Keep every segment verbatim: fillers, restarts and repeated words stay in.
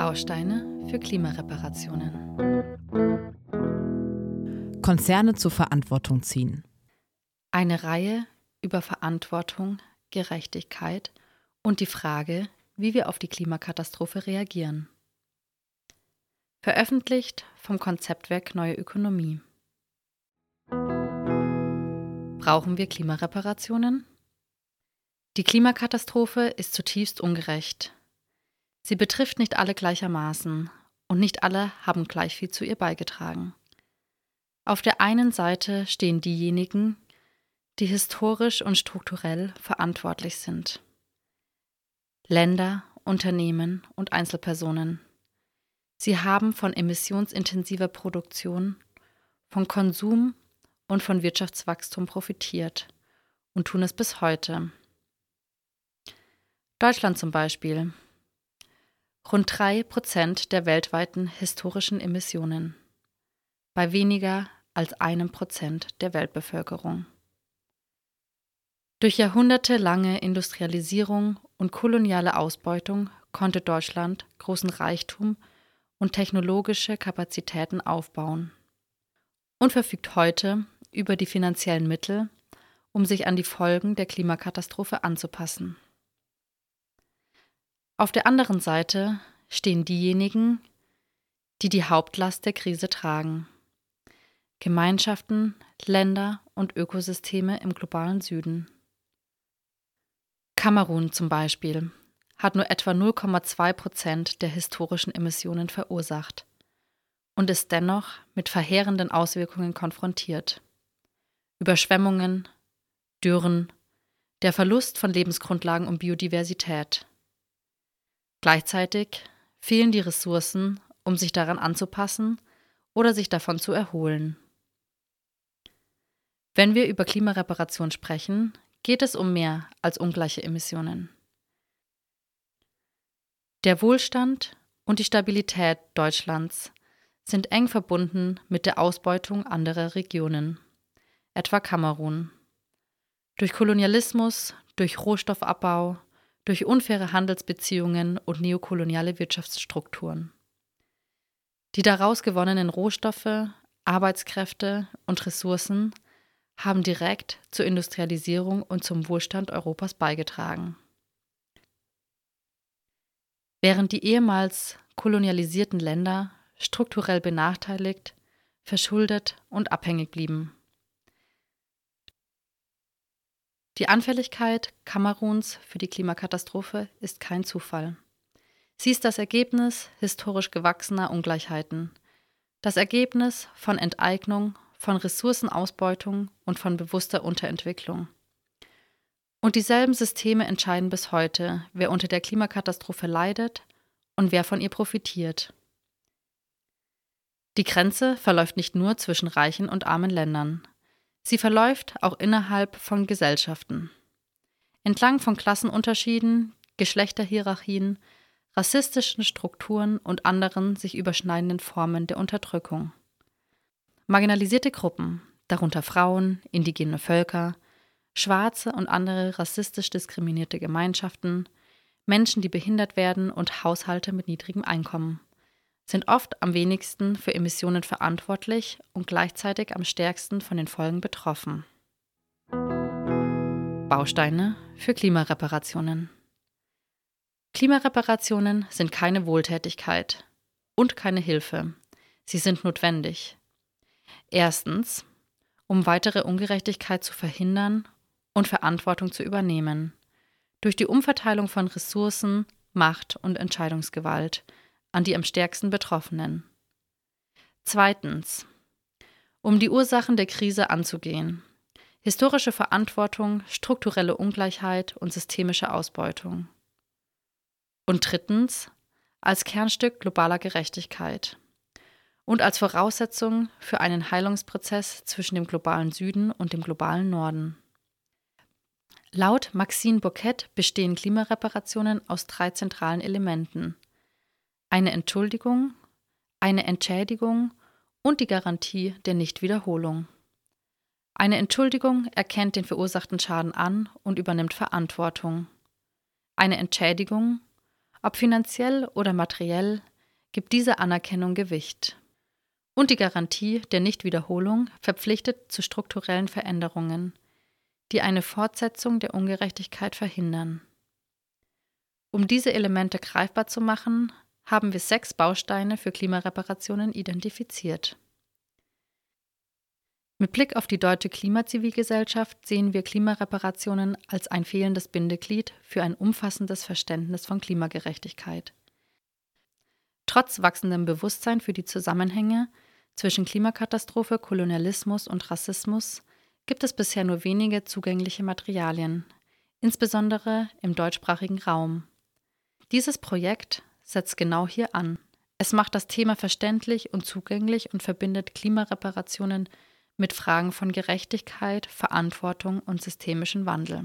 Bausteine für Klimareparationen. Konzerne zur Verantwortung ziehen. Eine Reihe über Verantwortung, Gerechtigkeit und die Frage, wie wir auf die Klimakatastrophe reagieren. Veröffentlicht vom Konzeptwerk Neue Ökonomie. Brauchen wir Klimareparationen? Die Klimakatastrophe ist zutiefst ungerecht. Sie betrifft nicht alle gleichermaßen und nicht alle haben gleich viel zu ihr beigetragen. Auf der einen Seite stehen diejenigen, die historisch und strukturell verantwortlich sind. Länder, Unternehmen und Einzelpersonen. Sie haben von emissionsintensiver Produktion, von Konsum und von Wirtschaftswachstum profitiert und tun es bis heute. Deutschland zum Beispiel. Rund drei Prozent der weltweiten historischen Emissionen. Bei weniger als einem Prozent der Weltbevölkerung. Durch jahrhundertelange Industrialisierung und koloniale Ausbeutung konnte Deutschland großen Reichtum und technologische Kapazitäten aufbauen und verfügt heute über die finanziellen Mittel, um sich an die Folgen der Klimakatastrophe anzupassen. Auf der anderen Seite stehen diejenigen, die die Hauptlast der Krise tragen. Gemeinschaften, Länder und Ökosysteme im globalen Süden. Kamerun zum Beispiel hat nur etwa null Komma zwei Prozent der historischen Emissionen verursacht und ist dennoch mit verheerenden Auswirkungen konfrontiert. Überschwemmungen, Dürren, der Verlust von Lebensgrundlagen und Biodiversität. Gleichzeitig fehlen die Ressourcen, um sich daran anzupassen oder sich davon zu erholen. Wenn wir über Klimareparation sprechen, geht es um mehr als ungleiche Emissionen. Der Wohlstand und die Stabilität Deutschlands sind eng verbunden mit der Ausbeutung anderer Regionen, etwa Kamerun. Durch Kolonialismus, durch Rohstoffabbau, durch unfaire Handelsbeziehungen und neokoloniale Wirtschaftsstrukturen. Die daraus gewonnenen Rohstoffe, Arbeitskräfte und Ressourcen haben direkt zur Industrialisierung und zum Wohlstand Europas beigetragen. Während die ehemals kolonialisierten Länder strukturell benachteiligt, verschuldet und abhängig blieben. Die Anfälligkeit Kameruns für die Klimakatastrophe ist kein Zufall. Sie ist das Ergebnis historisch gewachsener Ungleichheiten, das Ergebnis von Enteignung, von Ressourcenausbeutung und von bewusster Unterentwicklung. Und dieselben Systeme entscheiden bis heute, wer unter der Klimakatastrophe leidet und wer von ihr profitiert. Die Grenze verläuft nicht nur zwischen reichen und armen Ländern. Sie verläuft auch innerhalb von Gesellschaften. Entlang von Klassenunterschieden, Geschlechterhierarchien, rassistischen Strukturen und anderen sich überschneidenden Formen der Unterdrückung. Marginalisierte Gruppen, darunter Frauen, indigene Völker, schwarze und andere rassistisch diskriminierte Gemeinschaften, Menschen, die behindert werden und Haushalte mit niedrigem Einkommen, sind oft am wenigsten für Emissionen verantwortlich und gleichzeitig am stärksten von den Folgen betroffen. Bausteine für Klimareparationen. Klimareparationen sind keine Wohltätigkeit und keine Hilfe. Sie sind notwendig. Erstens, um weitere Ungerechtigkeit zu verhindern und Verantwortung zu übernehmen. Durch die Umverteilung von Ressourcen, Macht und Entscheidungsgewalt an die am stärksten Betroffenen. Zweitens, um die Ursachen der Krise anzugehen. Historische Verantwortung, strukturelle Ungleichheit und systemische Ausbeutung. Und drittens, als Kernstück globaler Gerechtigkeit und als Voraussetzung für einen Heilungsprozess zwischen dem globalen Süden und dem globalen Norden. Laut Maxine Bouquet bestehen Klimareparationen aus drei zentralen Elementen: eine Entschuldigung, eine Entschädigung und die Garantie der Nichtwiederholung. Eine Entschuldigung erkennt den verursachten Schaden an und übernimmt Verantwortung. Eine Entschädigung, ob finanziell oder materiell, gibt diese Anerkennung Gewicht. Und die Garantie der Nichtwiederholung verpflichtet zu strukturellen Veränderungen, die eine Fortsetzung der Ungerechtigkeit verhindern. Um diese Elemente greifbar zu machen, haben wir sechs Bausteine für Klimareparationen identifiziert. Mit Blick auf die deutsche Klimazivilgesellschaft sehen wir Klimareparationen als ein fehlendes Bindeglied für ein umfassendes Verständnis von Klimagerechtigkeit. Trotz wachsendem Bewusstsein für die Zusammenhänge zwischen Klimakatastrophe, Kolonialismus und Rassismus gibt es bisher nur wenige zugängliche Materialien, insbesondere im deutschsprachigen Raum. Dieses Projekt setzt genau hier an. Es macht das Thema verständlich und zugänglich und verbindet Klimareparationen mit Fragen von Gerechtigkeit, Verantwortung und systemischen Wandel.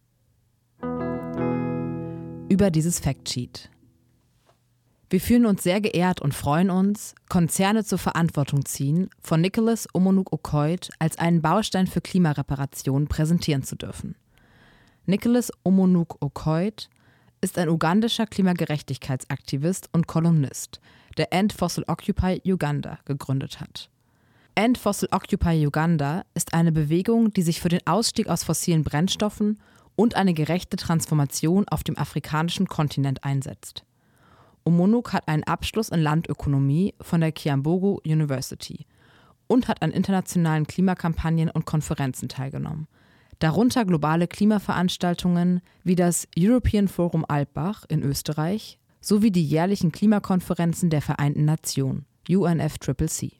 Über dieses Factsheet. Wir fühlen uns sehr geehrt und freuen uns, Konzerne zur Verantwortung ziehen von Nicholas Omonuk-Okoit als einen Baustein für Klimareparation präsentieren zu dürfen. Nicholas Omonuk-Okoit ist ein ugandischer Klimagerechtigkeitsaktivist und Kolumnist, der End Fossil Occupy Uganda gegründet hat. End Fossil Occupy Uganda ist eine Bewegung, die sich für den Ausstieg aus fossilen Brennstoffen und eine gerechte Transformation auf dem afrikanischen Kontinent einsetzt. Omonuk hat einen Abschluss in Landökonomie von der Kiambogo University und hat an internationalen Klimakampagnen und Konferenzen teilgenommen, darunter globale Klimaveranstaltungen wie das European Forum Alpbach in Österreich sowie die jährlichen Klimakonferenzen der Vereinten Nationen, U N F C C C.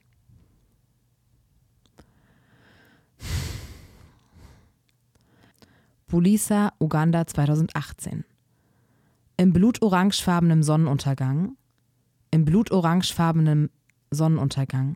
Bulisa, Uganda zweitausendachtzehn. Im blutorangefarbenen Sonnenuntergang, im blutorangefarbenen Sonnenuntergang.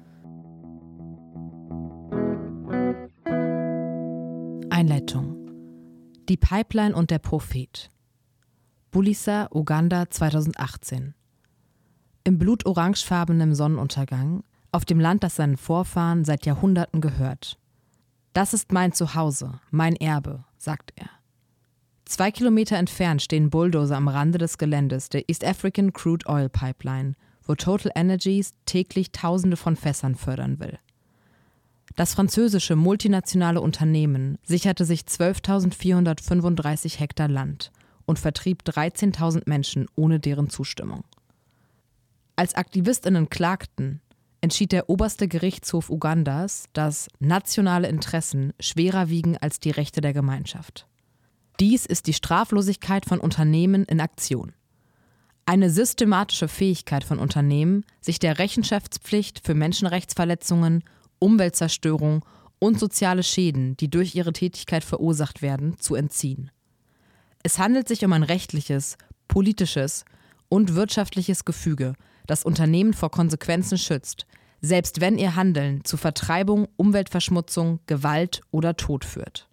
Einleitung. Die Pipeline und der Prophet. Bulisa, Uganda zweitausendachtzehn. Im blutorangefarbenen Sonnenuntergang, auf dem Land, das seinen Vorfahren seit Jahrhunderten gehört. Das ist mein Zuhause, mein Erbe, sagt er. Zwei Kilometer entfernt stehen Bulldozer am Rande des Geländes der East African Crude Oil Pipeline, wo Total Energies täglich Tausende von Fässern fördern will. Das französische multinationale Unternehmen sicherte sich zwölftausendvierhundertfünfunddreißig Hektar Land und vertrieb dreizehntausend Menschen ohne deren Zustimmung. Als AktivistInnen klagten, entschied der oberste Gerichtshof Ugandas, dass nationale Interessen schwerer wiegen als die Rechte der Gemeinschaft. Dies ist die Straflosigkeit von Unternehmen in Aktion. Eine systematische Fähigkeit von Unternehmen, sich der Rechenschaftspflicht für Menschenrechtsverletzungen, Umweltzerstörung und soziale Schäden, die durch ihre Tätigkeit verursacht werden, zu entziehen. Es handelt sich um ein rechtliches, politisches und wirtschaftliches Gefüge, das Unternehmen vor Konsequenzen schützt, selbst wenn ihr Handeln zu Vertreibung, Umweltverschmutzung, Gewalt oder Tod führt.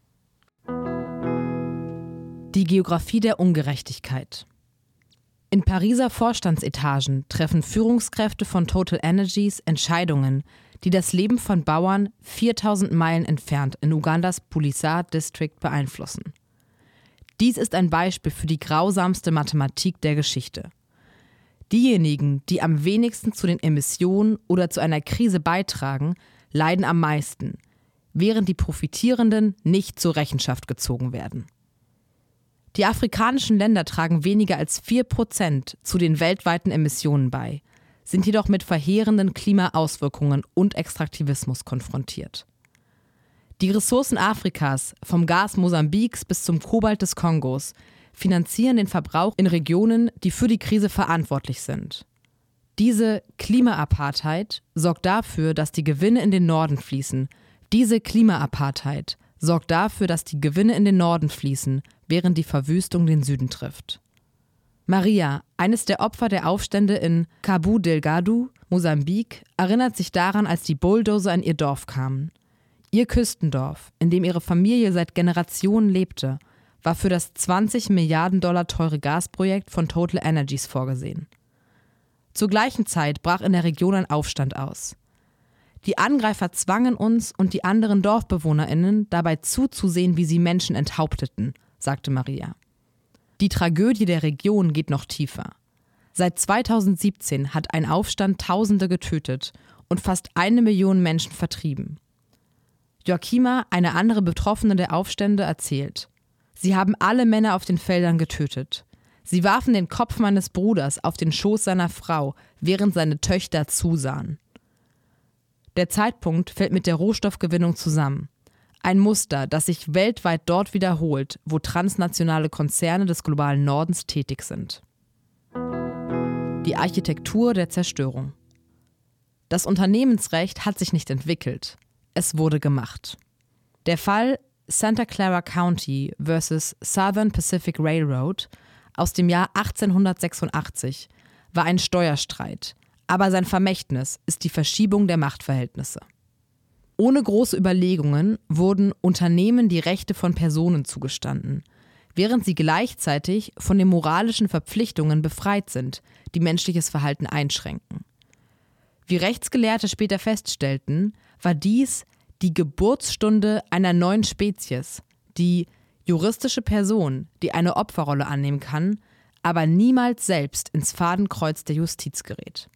Die Geografie der Ungerechtigkeit. In Pariser Vorstandsetagen treffen Führungskräfte von Total Energies Entscheidungen, die das Leben von Bauern viertausend Meilen entfernt in Ugandas Bulisa District beeinflussen. Dies ist ein Beispiel für die grausamste Mathematik der Geschichte. Diejenigen, die am wenigsten zu den Emissionen oder zu einer Krise beitragen, leiden am meisten, während die Profitierenden nicht zur Rechenschaft gezogen werden. Die afrikanischen Länder tragen weniger als vier Prozent zu den weltweiten Emissionen bei, sind jedoch mit verheerenden Klimaauswirkungen und Extraktivismus konfrontiert. Die Ressourcen Afrikas, vom Gas Mosambiks bis zum Kobalt des Kongos, finanzieren den Verbrauch in Regionen, die für die Krise verantwortlich sind. Diese Klimaapartheid sorgt dafür, dass die Gewinne in den Norden fließen. Diese Klimaapartheid sorgt dafür, dass die Gewinne in den Norden fließen, während die Verwüstung den Süden trifft. Maria, eines der Opfer der Aufstände in Cabo Delgado, Mosambik, erinnert sich daran, als die Bulldozer in ihr Dorf kamen. Ihr Küstendorf, in dem ihre Familie seit Generationen lebte, war für das zwanzig Milliarden Dollar teure Gasprojekt von Total Energies vorgesehen. Zur gleichen Zeit brach in der Region ein Aufstand aus. Die Angreifer zwangen uns und die anderen DorfbewohnerInnen dabei zuzusehen, wie sie Menschen enthaupteten, sagte Maria. Die Tragödie der Region geht noch tiefer. Seit zweitausendsiebzehn hat ein Aufstand Tausende getötet und fast eine Million Menschen vertrieben. Joachima, eine andere Betroffene der Aufstände, erzählt: Sie haben alle Männer auf den Feldern getötet. Sie warfen den Kopf meines Bruders auf den Schoß seiner Frau, während seine Töchter zusahen. Der Zeitpunkt fällt mit der Rohstoffgewinnung zusammen. Ein Muster, das sich weltweit dort wiederholt, wo transnationale Konzerne des globalen Nordens tätig sind. Die Architektur der Zerstörung. Das Unternehmensrecht hat sich nicht entwickelt. Es wurde gemacht. Der Fall Santa Clara County versus Southern Pacific Railroad aus dem Jahr achtzehnhundertsechsundachtzig war ein Steuerstreit, aber sein Vermächtnis ist die Verschiebung der Machtverhältnisse. Ohne große Überlegungen wurden Unternehmen die Rechte von Personen zugestanden, während sie gleichzeitig von den moralischen Verpflichtungen befreit sind, die menschliches Verhalten einschränken. Wie Rechtsgelehrte später feststellten, war dies die Geburtsstunde einer neuen Spezies, die juristische Person, die eine Opferrolle annehmen kann, aber niemals selbst ins Fadenkreuz der Justiz gerät.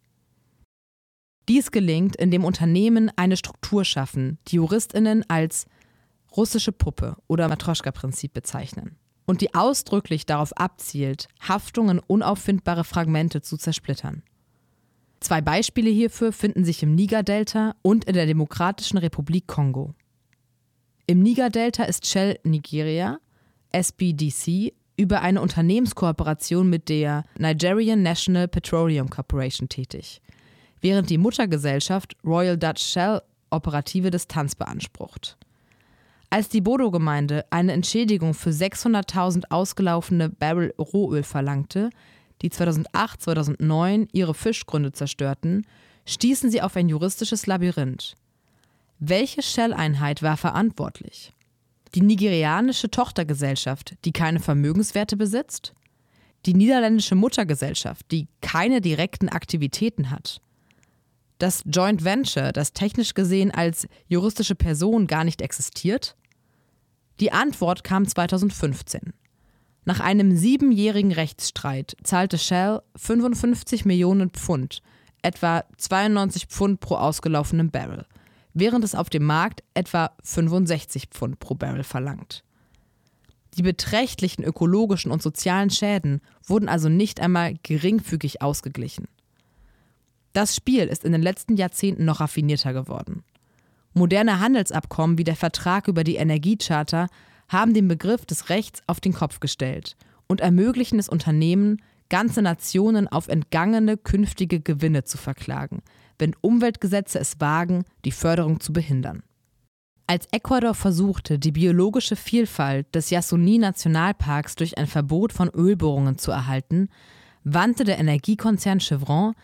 Dies gelingt, indem Unternehmen eine Struktur schaffen, die JuristInnen als russische Puppe oder Matroschka-Prinzip bezeichnen und die ausdrücklich darauf abzielt, Haftung in unauffindbare Fragmente zu zersplittern. Zwei Beispiele hierfür finden sich im Niger-Delta und in der Demokratischen Republik Kongo. Im Niger-Delta ist Shell Nigeria, S B D C, über eine Unternehmenskooperation mit der Nigerian National Petroleum Corporation tätig, während die Muttergesellschaft Royal Dutch Shell operative Distanz beansprucht. Als die Bodo-Gemeinde eine Entschädigung für sechshunderttausend ausgelaufene Barrel Rohöl verlangte, die zweitausendacht zweitausendneun ihre Fischgründe zerstörten, stießen sie auf ein juristisches Labyrinth. Welche Shell-Einheit war verantwortlich? Die nigerianische Tochtergesellschaft, die keine Vermögenswerte besitzt? Die niederländische Muttergesellschaft, die keine direkten Aktivitäten hat? Das Joint Venture, das technisch gesehen als juristische Person gar nicht existiert? Die Antwort kam zweitausendfünfzehn. Nach einem siebenjährigen Rechtsstreit zahlte Shell fünfundfünfzig Millionen Pfund, etwa zweiundneunzig Pfund pro ausgelaufenem Barrel, während es auf dem Markt etwa fünfundsechzig Pfund pro Barrel verlangt. Die beträchtlichen ökologischen und sozialen Schäden wurden also nicht einmal geringfügig ausgeglichen. Das Spiel ist in den letzten Jahrzehnten noch raffinierter geworden. Moderne Handelsabkommen wie der Vertrag über die Energiecharta haben den Begriff des Rechts auf den Kopf gestellt und ermöglichen es Unternehmen, ganze Nationen auf entgangene künftige Gewinne zu verklagen, wenn Umweltgesetze es wagen, die Förderung zu behindern. Als Ecuador versuchte, die biologische Vielfalt des Yasuní-Nationalparks durch ein Verbot von Ölbohrungen zu erhalten, wandte der Energiekonzern Chevron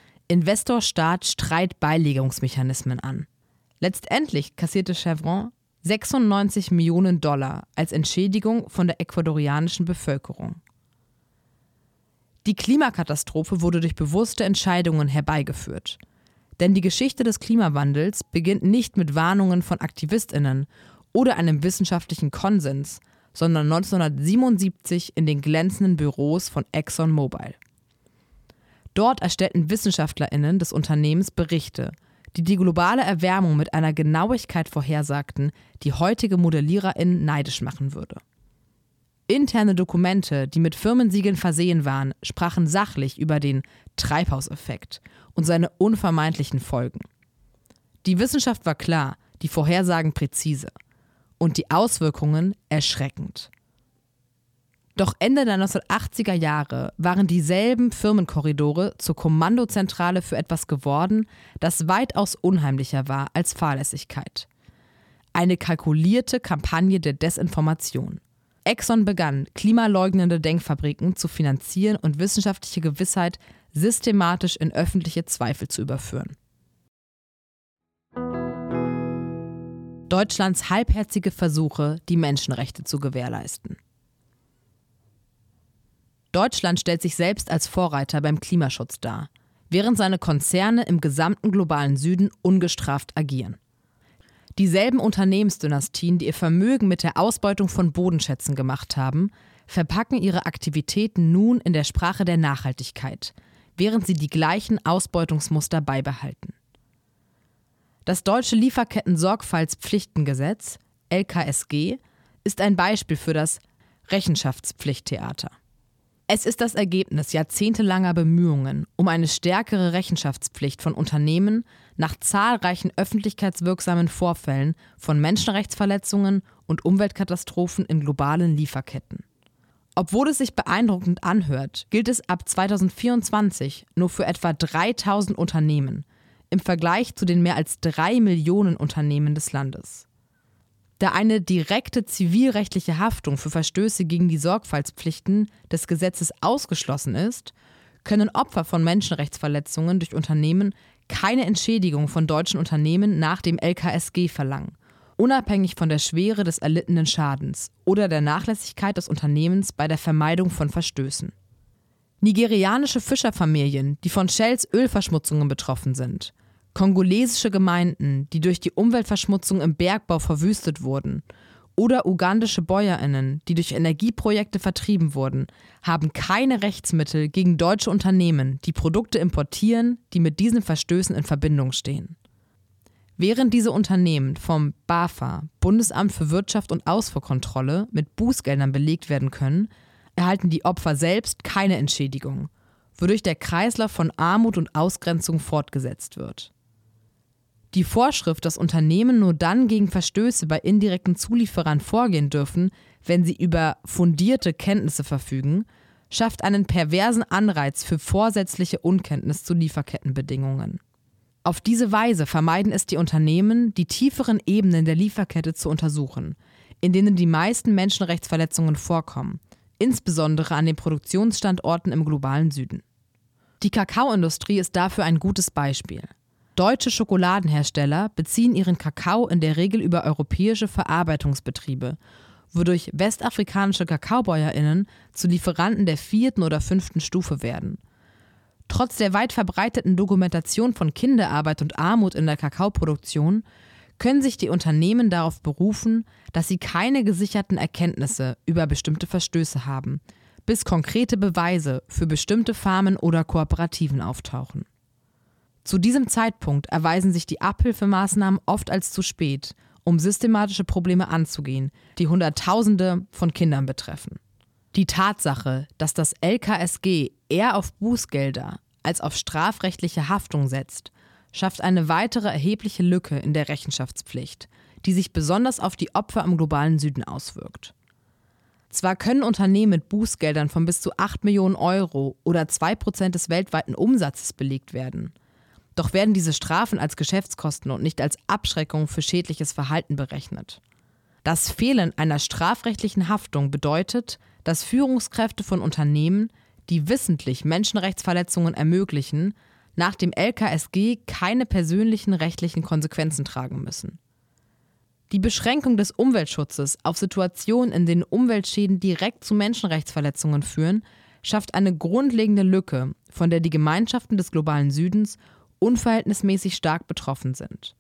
Investor-Staat-Streitbeilegungsmechanismen an. Letztendlich kassierte Chevron sechsundneunzig Millionen Dollar als Entschädigung von der ecuadorianischen Bevölkerung. Die Klimakatastrophe wurde durch bewusste Entscheidungen herbeigeführt. Denn die Geschichte des Klimawandels beginnt nicht mit Warnungen von AktivistInnen oder einem wissenschaftlichen Konsens, sondern neunzehnhundertsiebenundsiebzig in den glänzenden Büros von ExxonMobil. Dort erstellten WissenschaftlerInnen des Unternehmens Berichte, die die globale Erwärmung mit einer Genauigkeit vorhersagten, die heutige ModelliererInnen neidisch machen würde. Interne Dokumente, die mit Firmensiegeln versehen waren, sprachen sachlich über den Treibhauseffekt und seine unvermeidlichen Folgen. Die Wissenschaft war klar, die Vorhersagen präzise und die Auswirkungen erschreckend. Doch Ende der neunzehnhundertachtziger Jahre waren dieselben Firmenkorridore zur Kommandozentrale für etwas geworden, das weitaus unheimlicher war als Fahrlässigkeit. Eine kalkulierte Kampagne der Desinformation. Exxon begann, klimaleugnende Denkfabriken zu finanzieren und wissenschaftliche Gewissheit systematisch in öffentliche Zweifel zu überführen. Deutschlands halbherzige Versuche, die Menschenrechte zu gewährleisten. Deutschland stellt sich selbst als Vorreiter beim Klimaschutz dar, während seine Konzerne im gesamten globalen Süden ungestraft agieren. Dieselben Unternehmensdynastien, die ihr Vermögen mit der Ausbeutung von Bodenschätzen gemacht haben, verpacken ihre Aktivitäten nun in der Sprache der Nachhaltigkeit, während sie die gleichen Ausbeutungsmuster beibehalten. Das deutsche Lieferketten-Sorgfaltspflichtengesetz, L K S G, ist ein Beispiel für das Rechenschaftspflichttheater. Es ist das Ergebnis jahrzehntelanger Bemühungen um eine stärkere Rechenschaftspflicht von Unternehmen nach zahlreichen öffentlichkeitswirksamen Vorfällen von Menschenrechtsverletzungen und Umweltkatastrophen in globalen Lieferketten. Obwohl es sich beeindruckend anhört, gilt es ab zweitausendvierundzwanzig nur für etwa dreitausend Unternehmen im Vergleich zu den mehr als drei Millionen Unternehmen des Landes. Da eine direkte zivilrechtliche Haftung für Verstöße gegen die Sorgfaltspflichten des Gesetzes ausgeschlossen ist, können Opfer von Menschenrechtsverletzungen durch Unternehmen keine Entschädigung von deutschen Unternehmen nach dem L K S G verlangen, unabhängig von der Schwere des erlittenen Schadens oder der Nachlässigkeit des Unternehmens bei der Vermeidung von Verstößen. Nigerianische Fischerfamilien, die von Shells Ölverschmutzungen betroffen sind, kongolesische Gemeinden, die durch die Umweltverschmutzung im Bergbau verwüstet wurden, oder ugandische BäuerInnen, die durch Energieprojekte vertrieben wurden, haben keine Rechtsmittel gegen deutsche Unternehmen, die Produkte importieren, die mit diesen Verstößen in Verbindung stehen. Während diese Unternehmen vom BAFA, Bundesamt für Wirtschaft und Ausfuhrkontrolle, mit Bußgeldern belegt werden können, erhalten die Opfer selbst keine Entschädigung, wodurch der Kreislauf von Armut und Ausgrenzung fortgesetzt wird. Die Vorschrift, dass Unternehmen nur dann gegen Verstöße bei indirekten Zulieferern vorgehen dürfen, wenn sie über fundierte Kenntnisse verfügen, schafft einen perversen Anreiz für vorsätzliche Unkenntnis zu Lieferkettenbedingungen. Auf diese Weise vermeiden es die Unternehmen, die tieferen Ebenen der Lieferkette zu untersuchen, in denen die meisten Menschenrechtsverletzungen vorkommen, insbesondere an den Produktionsstandorten im globalen Süden. Die Kakaoindustrie ist dafür ein gutes Beispiel. Deutsche Schokoladenhersteller beziehen ihren Kakao in der Regel über europäische Verarbeitungsbetriebe, wodurch westafrikanische KakaobäuerInnen zu Lieferanten der vierten oder fünften Stufe werden. Trotz der weit verbreiteten Dokumentation von Kinderarbeit und Armut in der Kakaoproduktion können sich die Unternehmen darauf berufen, dass sie keine gesicherten Erkenntnisse über bestimmte Verstöße haben, bis konkrete Beweise für bestimmte Farmen oder Kooperativen auftauchen. Zu diesem Zeitpunkt erweisen sich die Abhilfemaßnahmen oft als zu spät, um systematische Probleme anzugehen, die Hunderttausende von Kindern betreffen. Die Tatsache, dass das L K S G eher auf Bußgelder als auf strafrechtliche Haftung setzt, schafft eine weitere erhebliche Lücke in der Rechenschaftspflicht, die sich besonders auf die Opfer im globalen Süden auswirkt. Zwar können Unternehmen mit Bußgeldern von bis zu acht Millionen Euro oder zwei Prozent des weltweiten Umsatzes belegt werden, doch werden diese Strafen als Geschäftskosten und nicht als Abschreckung für schädliches Verhalten berechnet. Das Fehlen einer strafrechtlichen Haftung bedeutet, dass Führungskräfte von Unternehmen, die wissentlich Menschenrechtsverletzungen ermöglichen, nach dem L K S G keine persönlichen rechtlichen Konsequenzen tragen müssen. Die Beschränkung des Umweltschutzes auf Situationen, in denen Umweltschäden direkt zu Menschenrechtsverletzungen führen, schafft eine grundlegende Lücke, von der die Gemeinschaften des globalen Südens unverhältnismäßig stark betroffen sind.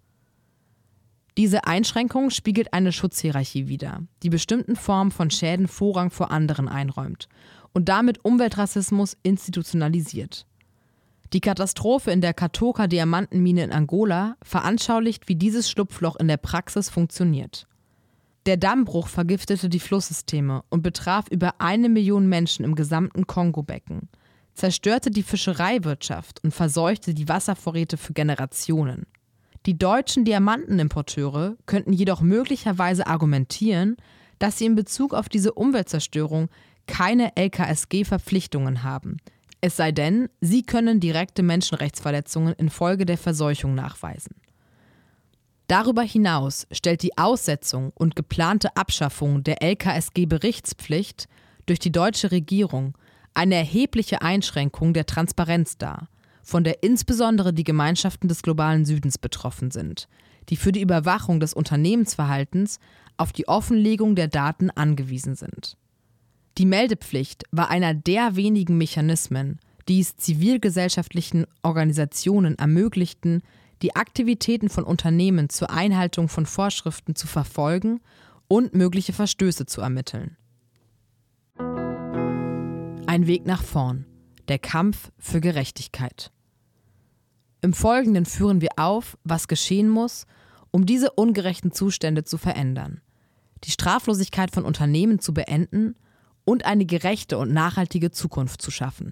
Diese Einschränkung spiegelt eine Schutzhierarchie wider, die bestimmten Formen von Schäden Vorrang vor anderen einräumt und damit Umweltrassismus institutionalisiert. Die Katastrophe in der Katoka-Diamantenmine in Angola veranschaulicht, wie dieses Schlupfloch in der Praxis funktioniert. Der Dammbruch vergiftete die Flusssysteme und betraf über eine Million Menschen im gesamten Kongo-Becken, zerstörte die Fischereiwirtschaft und verseuchte die Wasservorräte für Generationen. Die deutschen Diamantenimporteure könnten jedoch möglicherweise argumentieren, dass sie in Bezug auf diese Umweltzerstörung keine L K S G-Verpflichtungen haben, es sei denn, sie können direkte Menschenrechtsverletzungen infolge der Verseuchung nachweisen. Darüber hinaus stellt die Aussetzung und geplante Abschaffung der L K S G-Berichtspflicht durch die deutsche Regierung eine erhebliche Einschränkung der Transparenz dar, von der insbesondere die Gemeinschaften des globalen Südens betroffen sind, die für die Überwachung des Unternehmensverhaltens auf die Offenlegung der Daten angewiesen sind. Die Meldepflicht war einer der wenigen Mechanismen, die es zivilgesellschaftlichen Organisationen ermöglichten, die Aktivitäten von Unternehmen zur Einhaltung von Vorschriften zu verfolgen und mögliche Verstöße zu ermitteln. Ein Weg nach vorn. der Kampf für Gerechtigkeit. Im Folgenden führen wir auf, was geschehen muss, um diese ungerechten Zustände zu verändern, die Straflosigkeit von Unternehmen zu beenden und eine gerechte und nachhaltige Zukunft zu schaffen.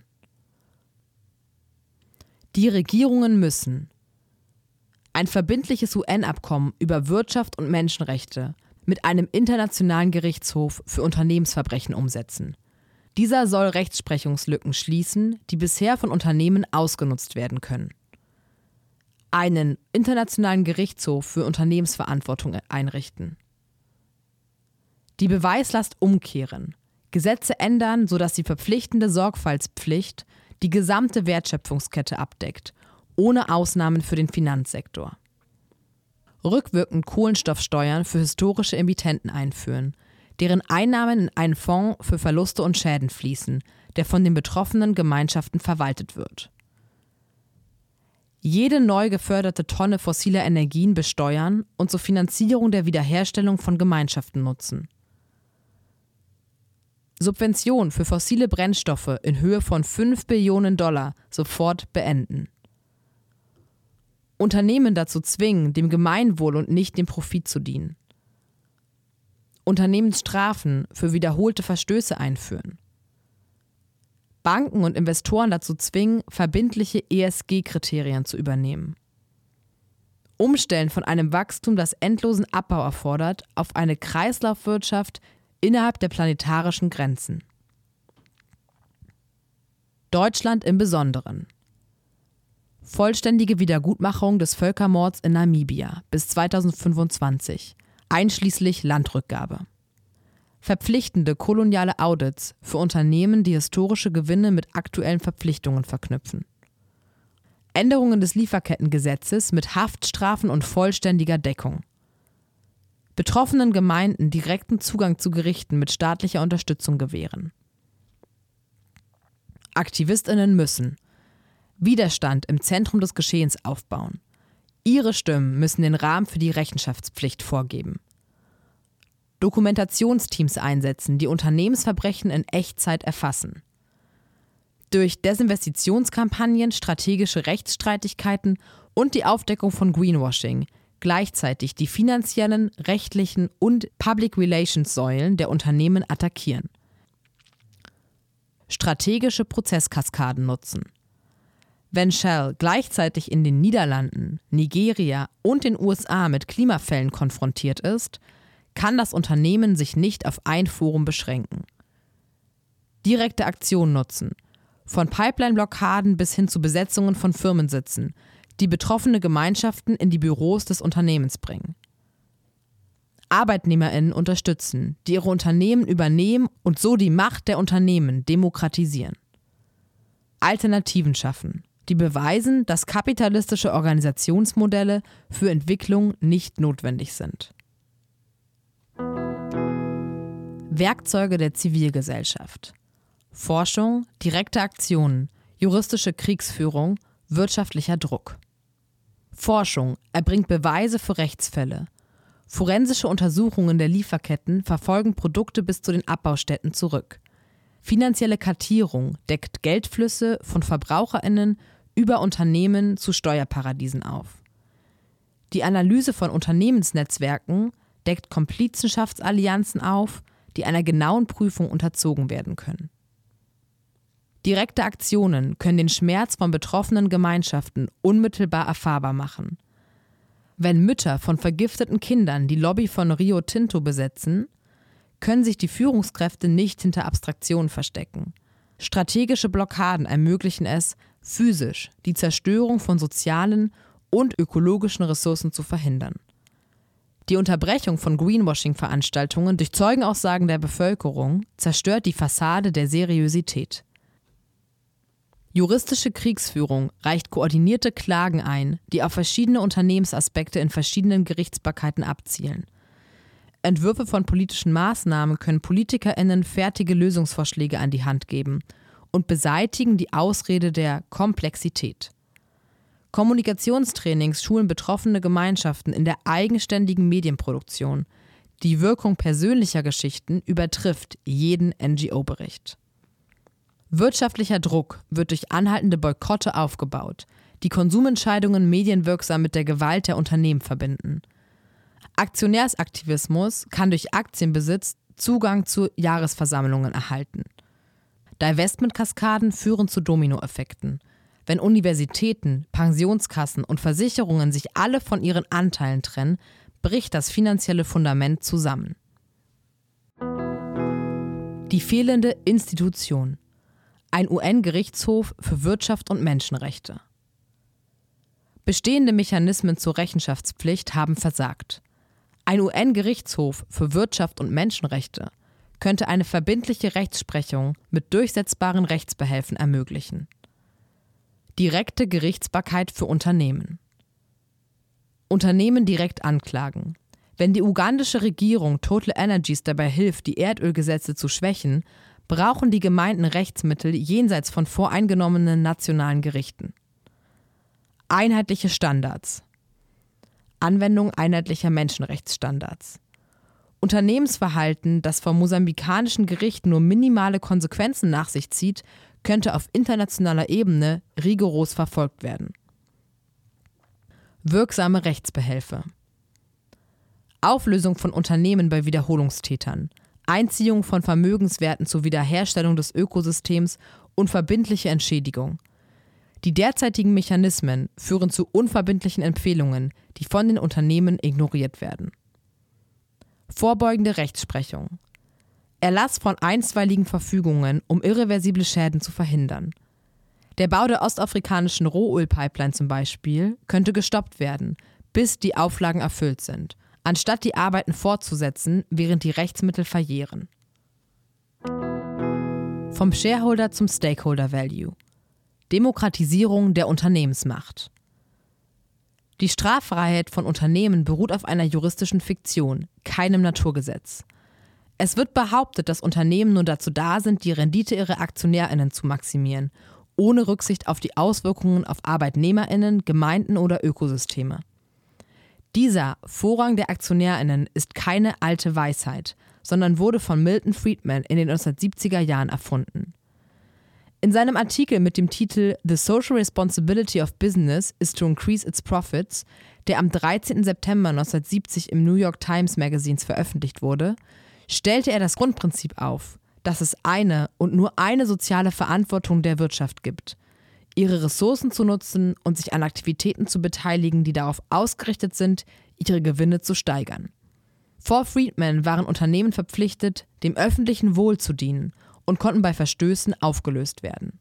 Die Regierungen müssen ein verbindliches U N-Abkommen über Wirtschaft und Menschenrechte mit einem internationalen Gerichtshof für Unternehmensverbrechen umsetzen. Dieser soll Rechtsprechungslücken schließen, die bisher von Unternehmen ausgenutzt werden können. Einen internationalen Gerichtshof für Unternehmensverantwortung einrichten. Die Beweislast umkehren. Gesetze ändern, sodass die verpflichtende Sorgfaltspflicht die gesamte Wertschöpfungskette abdeckt, ohne Ausnahmen für den Finanzsektor. Rückwirkend Kohlenstoffsteuern für historische Emittenten einführen, deren Einnahmen in einen Fonds für Verluste und Schäden fließen, der von den betroffenen Gemeinschaften verwaltet wird. Jede neu geförderte Tonne fossiler Energien besteuern und zur Finanzierung der Wiederherstellung von Gemeinschaften nutzen. Subventionen für fossile Brennstoffe in Höhe von fünf Billionen Dollar sofort beenden. Unternehmen dazu zwingen, dem Gemeinwohl und nicht dem Profit zu dienen. Unternehmensstrafen für wiederholte Verstöße einführen. Banken und Investoren dazu zwingen, verbindliche E S G-Kriterien zu übernehmen. Umstellen von einem Wachstum, das endlosen Abbau erfordert, auf eine Kreislaufwirtschaft innerhalb der planetarischen Grenzen. Deutschland im Besonderen. Vollständige Wiedergutmachung des Völkermords in Namibia bis zweitausendfünfundzwanzig, einschließlich Landrückgabe. Verpflichtende koloniale Audits für Unternehmen, die historische Gewinne mit aktuellen Verpflichtungen verknüpfen. Änderungen des Lieferkettengesetzes mit Haftstrafen und vollständiger Deckung. Betroffenen Gemeinden direkten Zugang zu Gerichten mit staatlicher Unterstützung gewähren. AktivistInnen müssen Widerstand im Zentrum des Geschehens aufbauen. Ihre Stimmen müssen den Rahmen für die Rechenschaftspflicht vorgeben. Dokumentationsteams einsetzen, die Unternehmensverbrechen in Echtzeit erfassen. Durch Desinvestitionskampagnen, strategische Rechtsstreitigkeiten und die Aufdeckung von Greenwashing gleichzeitig die finanziellen, rechtlichen und Public Relations Säulen der Unternehmen attackieren. Strategische Prozesskaskaden nutzen. Wenn Shell gleichzeitig in den Niederlanden, Nigeria und den U S A mit Klimafällen konfrontiert ist, kann das Unternehmen sich nicht auf ein Forum beschränken. Direkte Aktion nutzen, von Pipeline-Blockaden bis hin zu Besetzungen von Firmensitzen, die betroffene Gemeinschaften in die Büros des Unternehmens bringen. ArbeitnehmerInnen unterstützen, die ihre Unternehmen übernehmen und so die Macht der Unternehmen demokratisieren. Alternativen schaffen, die beweisen, dass kapitalistische Organisationsmodelle für Entwicklung nicht notwendig sind. Werkzeuge der Zivilgesellschaft. Forschung, direkte Aktionen, juristische Kriegsführung, wirtschaftlicher Druck. Forschung erbringt Beweise für Rechtsfälle. Forensische Untersuchungen der Lieferketten verfolgen Produkte bis zu den Abbaustätten zurück. Finanzielle Kartierung deckt Geldflüsse von VerbraucherInnen über Unternehmen zu Steuerparadiesen auf. Die Analyse von Unternehmensnetzwerken deckt Komplizenschaftsallianzen auf, die einer genauen Prüfung unterzogen werden können. Direkte Aktionen können den Schmerz von betroffenen Gemeinschaften unmittelbar erfahrbar machen. Wenn Mütter von vergifteten Kindern die Lobby von Rio Tinto besetzen, können sich die Führungskräfte nicht hinter Abstraktionen verstecken. Strategische Blockaden ermöglichen es, physisch die Zerstörung von sozialen und ökologischen Ressourcen zu verhindern. Die Unterbrechung von Greenwashing-Veranstaltungen durch Zeugenaussagen der Bevölkerung zerstört die Fassade der Seriosität. Juristische Kriegsführung reicht koordinierte Klagen ein, die auf verschiedene Unternehmensaspekte in verschiedenen Gerichtsbarkeiten abzielen. Entwürfe von politischen Maßnahmen können PolitikerInnen fertige Lösungsvorschläge an die Hand geben und beseitigen die Ausrede der Komplexität. Kommunikationstrainings schulen betroffene Gemeinschaften in der eigenständigen Medienproduktion. Die Wirkung persönlicher Geschichten übertrifft jeden N G O-Bericht. Wirtschaftlicher Druck wird durch anhaltende Boykotte aufgebaut, die Konsumentscheidungen medienwirksam mit der Gewalt der Unternehmen verbinden. Aktionärsaktivismus kann durch Aktienbesitz Zugang zu Jahresversammlungen erhalten. Divestment-Kaskaden führen zu Dominoeffekten. Wenn Universitäten, Pensionskassen und Versicherungen sich alle von ihren Anteilen trennen, bricht das finanzielle Fundament zusammen. Die fehlende Institution. Ein U N-Gerichtshof für Wirtschaft und Menschenrechte. Bestehende Mechanismen zur Rechenschaftspflicht haben versagt. Ein U N-Gerichtshof für Wirtschaft und Menschenrechte könnte eine verbindliche Rechtsprechung mit durchsetzbaren Rechtsbehelfen ermöglichen. Direkte Gerichtsbarkeit für Unternehmen. Unternehmen direkt anklagen. Wenn die ugandische Regierung Total Energies dabei hilft, die Erdölgesetze zu schwächen, brauchen die Gemeinden Rechtsmittel jenseits von voreingenommenen nationalen Gerichten. Einheitliche Standards. Anwendung einheitlicher Menschenrechtsstandards. Unternehmensverhalten, das vom mosambikanischen Gericht nur minimale Konsequenzen nach sich zieht, könnte auf internationaler Ebene rigoros verfolgt werden. Wirksame Rechtsbehelfe. Auflösung von Unternehmen bei Wiederholungstätern, Einziehung von Vermögenswerten zur Wiederherstellung des Ökosystems und verbindliche Entschädigung. Die derzeitigen Mechanismen führen zu unverbindlichen Empfehlungen, die von den Unternehmen ignoriert werden. Vorbeugende Rechtsprechung. Erlass von einstweiligen Verfügungen, um irreversible Schäden zu verhindern. Der Bau der ostafrikanischen Rohölpipeline zum Beispiel könnte gestoppt werden, bis die Auflagen erfüllt sind, anstatt die Arbeiten fortzusetzen, während die Rechtsmittel verjähren. Vom Shareholder zum Stakeholder Value. Demokratisierung der Unternehmensmacht. Die Straffreiheit von Unternehmen beruht auf einer juristischen Fiktion, keinem Naturgesetz. Es wird behauptet, dass Unternehmen nur dazu da sind, die Rendite ihrer AktionärInnen zu maximieren, ohne Rücksicht auf die Auswirkungen auf ArbeitnehmerInnen, Gemeinden oder Ökosysteme. Dieser Vorrang der AktionärInnen ist keine alte Weisheit, sondern wurde von Milton Friedman in den neunzehnhundertsiebziger Jahren erfunden. In seinem Artikel mit dem Titel The Social Responsibility of Business is to Increase its Profits, der am dreizehnten September neunzehnhundertsiebzig im New York Times Magazins veröffentlicht wurde, stellte er das Grundprinzip auf, dass es eine und nur eine soziale Verantwortung der Wirtschaft gibt, ihre Ressourcen zu nutzen und sich an Aktivitäten zu beteiligen, die darauf ausgerichtet sind, ihre Gewinne zu steigern. Vor Friedman waren Unternehmen verpflichtet, dem öffentlichen Wohl zu dienen und konnten bei Verstößen aufgelöst werden.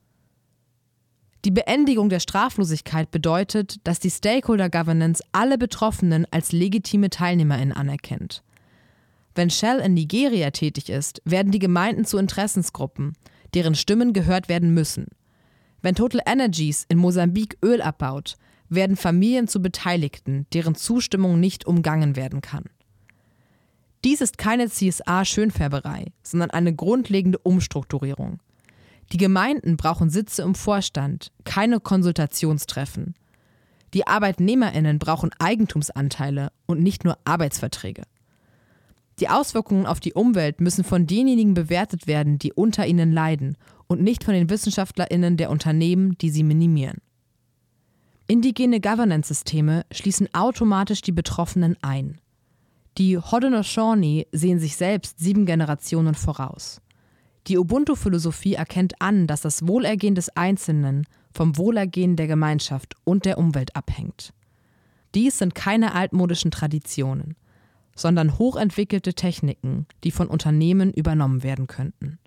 Die Beendigung der Straflosigkeit bedeutet, dass die Stakeholder Governance alle Betroffenen als legitime TeilnehmerInnen anerkennt. Wenn Shell in Nigeria tätig ist, werden die Gemeinden zu Interessensgruppen, deren Stimmen gehört werden müssen. Wenn Total Energies in Mosambik Öl abbaut, werden Familien zu Beteiligten, deren Zustimmung nicht umgangen werden kann. Dies ist keine C S R-Schönfärberei, sondern eine grundlegende Umstrukturierung. Die Gemeinden brauchen Sitze im Vorstand, keine Konsultationstreffen. Die ArbeitnehmerInnen brauchen Eigentumsanteile und nicht nur Arbeitsverträge. Die Auswirkungen auf die Umwelt müssen von denjenigen bewertet werden, die unter ihnen leiden und nicht von den WissenschaftlerInnen der Unternehmen, die sie minimieren. Indigene Governance-Systeme schließen automatisch die Betroffenen ein. Die Haudenosaunee sehen sich selbst sieben Generationen voraus. Die Ubuntu-Philosophie erkennt an, dass das Wohlergehen des Einzelnen vom Wohlergehen der Gemeinschaft und der Umwelt abhängt. Dies sind keine altmodischen Traditionen, sondern hochentwickelte Techniken, die von Unternehmen übernommen werden könnten.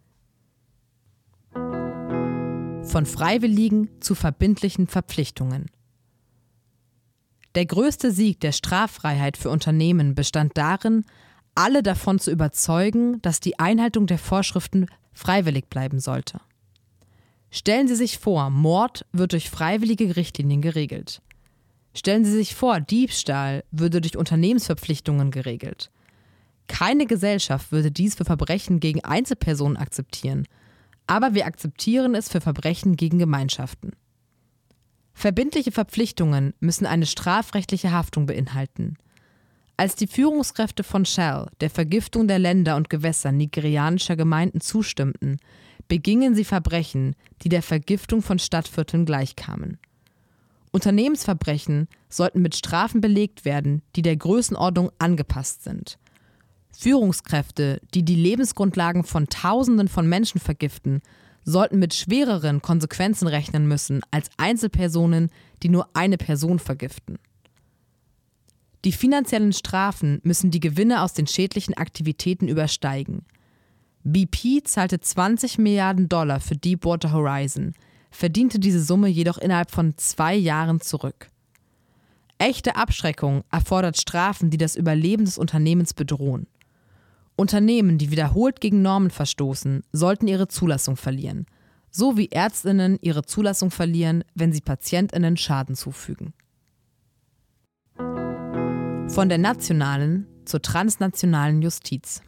Von freiwilligen zu verbindlichen Verpflichtungen. Der größte Sieg der Straffreiheit für Unternehmen bestand darin, alle davon zu überzeugen, dass die Einhaltung der Vorschriften freiwillig bleiben sollte. Stellen Sie sich vor, Mord wird durch freiwillige Richtlinien geregelt. Stellen Sie sich vor, Diebstahl würde durch Unternehmensverpflichtungen geregelt. Keine Gesellschaft würde dies für Verbrechen gegen Einzelpersonen akzeptieren, aber wir akzeptieren es für Verbrechen gegen Gemeinschaften. Verbindliche Verpflichtungen müssen eine strafrechtliche Haftung beinhalten. Als die Führungskräfte von Shell der Vergiftung der Länder und Gewässer nigerianischer Gemeinden zustimmten, begingen sie Verbrechen, die der Vergiftung von Stadtvierteln gleichkamen. Unternehmensverbrechen sollten mit Strafen belegt werden, die der Größenordnung angepasst sind. Führungskräfte, die die Lebensgrundlagen von Tausenden von Menschen vergiften, sollten mit schwereren Konsequenzen rechnen müssen als Einzelpersonen, die nur eine Person vergiften. Die finanziellen Strafen müssen die Gewinne aus den schädlichen Aktivitäten übersteigen. B P zahlte zwanzig Milliarden Dollar für Deepwater Horizon, verdiente diese Summe jedoch innerhalb von zwei Jahren zurück. Echte Abschreckung erfordert Strafen, die das Überleben des Unternehmens bedrohen. Unternehmen, die wiederholt gegen Normen verstoßen, sollten ihre Zulassung verlieren, so wie Ärztinnen ihre Zulassung verlieren, wenn sie Patientinnen Schaden zufügen. Von der nationalen zur transnationalen Justiz.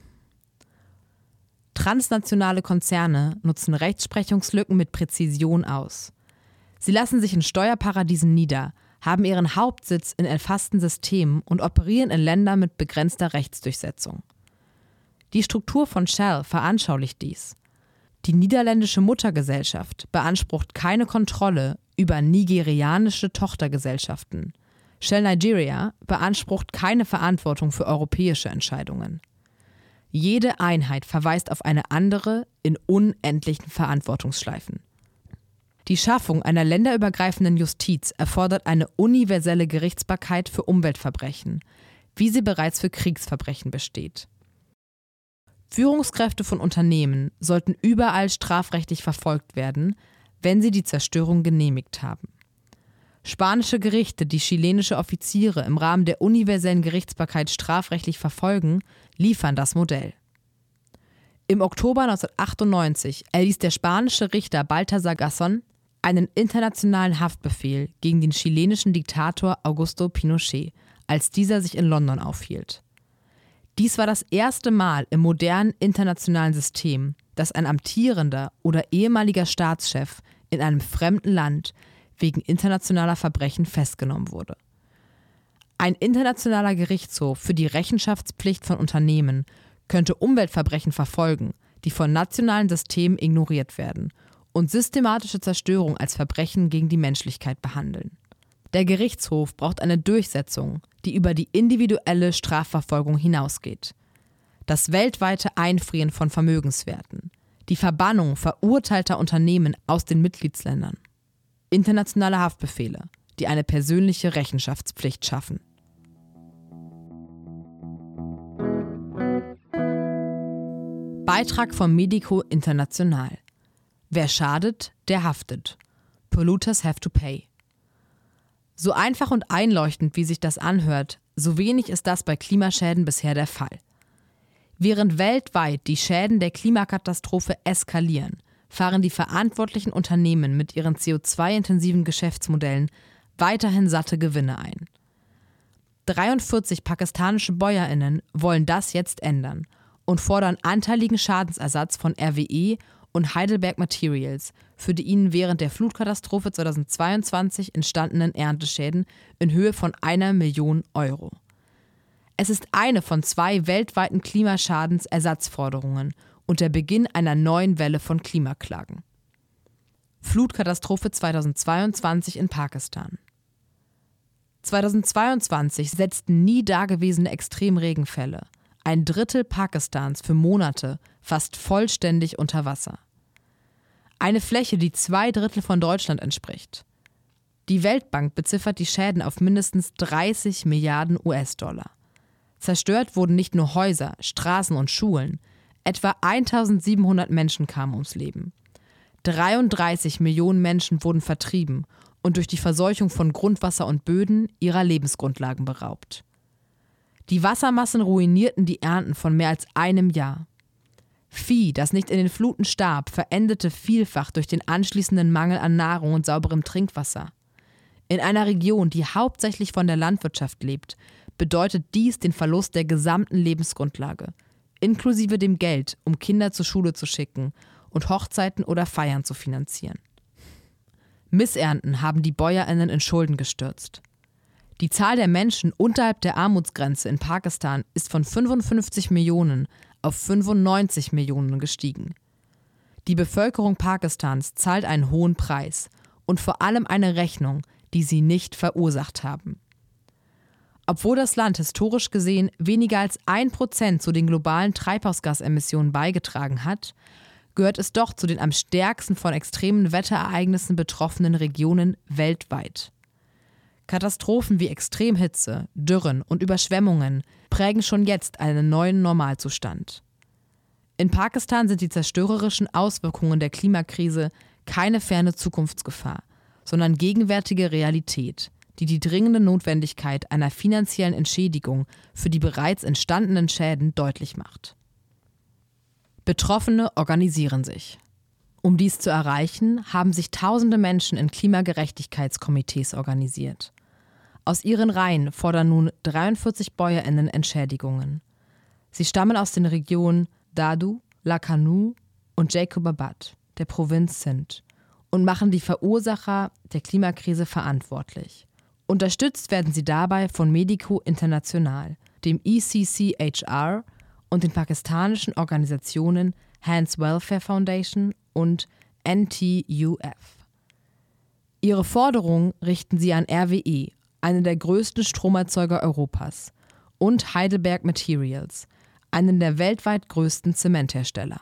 Transnationale Konzerne nutzen Rechtsprechungslücken mit Präzision aus. Sie lassen sich in Steuerparadiesen nieder, haben ihren Hauptsitz in erfassten Systemen und operieren in Ländern mit begrenzter Rechtsdurchsetzung. Die Struktur von Shell veranschaulicht dies. Die niederländische Muttergesellschaft beansprucht keine Kontrolle über nigerianische Tochtergesellschaften. Shell Nigeria beansprucht keine Verantwortung für europäische Entscheidungen. Jede Einheit verweist auf eine andere in unendlichen Verantwortungsschleifen. Die Schaffung einer länderübergreifenden Justiz erfordert eine universelle Gerichtsbarkeit für Umweltverbrechen, wie sie bereits für Kriegsverbrechen besteht. Führungskräfte von Unternehmen sollten überall strafrechtlich verfolgt werden, wenn sie die Zerstörung genehmigt haben. Spanische Gerichte, die chilenische Offiziere im Rahmen der universellen Gerichtsbarkeit strafrechtlich verfolgen, liefern das Modell. Im Oktober neunzehnhundertachtundneunzig erließ der spanische Richter Baltasar Garzón einen internationalen Haftbefehl gegen den chilenischen Diktator Augusto Pinochet, als dieser sich in London aufhielt. Dies war das erste Mal im modernen internationalen System, dass ein amtierender oder ehemaliger Staatschef in einem fremden Land wegen internationaler Verbrechen festgenommen wurde. Ein internationaler Gerichtshof für die Rechenschaftspflicht von Unternehmen könnte Umweltverbrechen verfolgen, die von nationalen Systemen ignoriert werden und systematische Zerstörung als Verbrechen gegen die Menschlichkeit behandeln. Der Gerichtshof braucht eine Durchsetzung, die über die individuelle Strafverfolgung hinausgeht. Das weltweite Einfrieren von Vermögenswerten, die Verbannung verurteilter Unternehmen aus den Mitgliedsländern, internationale Haftbefehle, die eine persönliche Rechenschaftspflicht schaffen. Beitrag vom Medico International. Wer schadet, der haftet. Polluters have to pay. So einfach und einleuchtend, wie sich das anhört, so wenig ist das bei Klimaschäden bisher der Fall. Während weltweit die Schäden der Klimakatastrophe eskalieren, fahren die verantwortlichen Unternehmen mit ihren C O zwei intensiven Geschäftsmodellen weiterhin satte Gewinne ein. dreiundvierzig pakistanische BäuerInnen wollen das jetzt ändern und fordern anteiligen Schadensersatz von R W E und Heidelberg Materials für die ihnen während der Flutkatastrophe zweitausendzweiundzwanzig entstandenen Ernteschäden in Höhe von einer Million Euro. Es ist eine von zwei weltweiten Klimaschadensersatzforderungen und der Beginn einer neuen Welle von Klimaklagen. Flutkatastrophe zweitausendzweiundzwanzig in Pakistan. zweitausendzweiundzwanzig setzten nie dagewesene Extremregenfälle, ein Drittel Pakistans für Monate, fast vollständig unter Wasser. Eine Fläche, die zwei Drittel von Deutschland entspricht. Die Weltbank beziffert die Schäden auf mindestens dreißig Milliarden U S-Dollar. Zerstört wurden nicht nur Häuser, Straßen und Schulen, etwa eintausendsiebenhundert Menschen kamen ums Leben. dreiunddreißig Millionen Menschen wurden vertrieben und durch die Verseuchung von Grundwasser und Böden ihrer Lebensgrundlagen beraubt. Die Wassermassen ruinierten die Ernten von mehr als einem Jahr. Vieh, das nicht in den Fluten starb, verendete vielfach durch den anschließenden Mangel an Nahrung und sauberem Trinkwasser. In einer Region, die hauptsächlich von der Landwirtschaft lebt, bedeutet dies den Verlust der gesamten Lebensgrundlage, inklusive dem Geld, um Kinder zur Schule zu schicken und Hochzeiten oder Feiern zu finanzieren. Missernten haben die BäuerInnen in Schulden gestürzt. Die Zahl der Menschen unterhalb der Armutsgrenze in Pakistan ist von fünfundfünfzig Millionen auf fünfundneunzig Millionen gestiegen. Die Bevölkerung Pakistans zahlt einen hohen Preis und vor allem eine Rechnung, die sie nicht verursacht haben. Obwohl das Land historisch gesehen weniger als ein Prozent zu den globalen Treibhausgasemissionen beigetragen hat, gehört es doch zu den am stärksten von extremen Wetterereignissen betroffenen Regionen weltweit. Katastrophen wie Extremhitze, Dürren und Überschwemmungen prägen schon jetzt einen neuen Normalzustand. In Pakistan sind die zerstörerischen Auswirkungen der Klimakrise keine ferne Zukunftsgefahr, sondern gegenwärtige Realität, die die dringende Notwendigkeit einer finanziellen Entschädigung für die bereits entstandenen Schäden deutlich macht. Betroffene organisieren sich. Um dies zu erreichen, haben sich tausende Menschen in Klimagerechtigkeitskomitees organisiert. Aus ihren Reihen fordern nun dreiundvierzig BäuerInnen Entschädigungen. Sie stammen aus den Regionen Dadu, Lakhanu und Jacobabad, der Provinz Sindh, und machen die Verursacher der Klimakrise verantwortlich. Unterstützt werden sie dabei von Medico International, dem E C C H R und den pakistanischen Organisationen Hands Welfare Foundation und N T U F. Ihre Forderungen richten sie an R W E, einen der größten Stromerzeuger Europas, und Heidelberg Materials, einen der weltweit größten Zementhersteller.